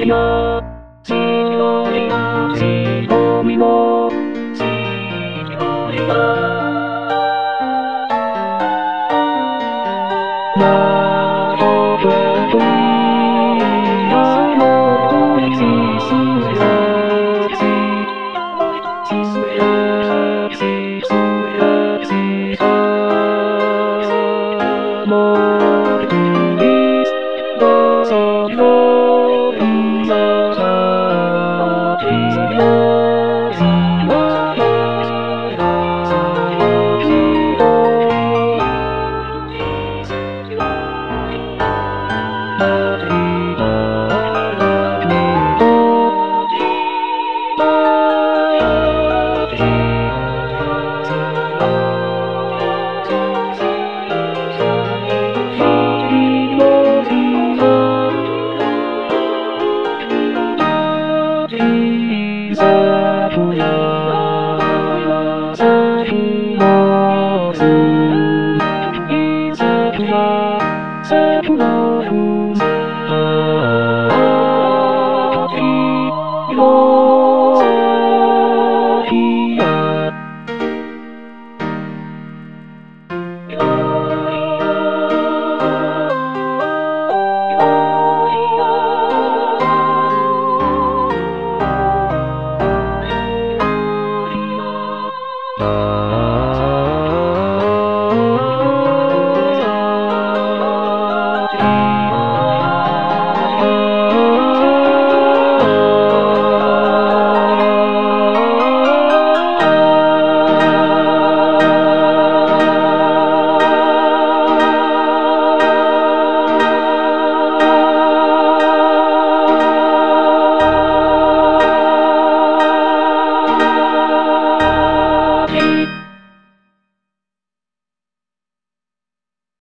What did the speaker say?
れよ。しろれなしのみも。しろれな。なおふといやのいちすやし。しすやしすやしさ。もういつどそのいざさきよしなななひろありがみどりあり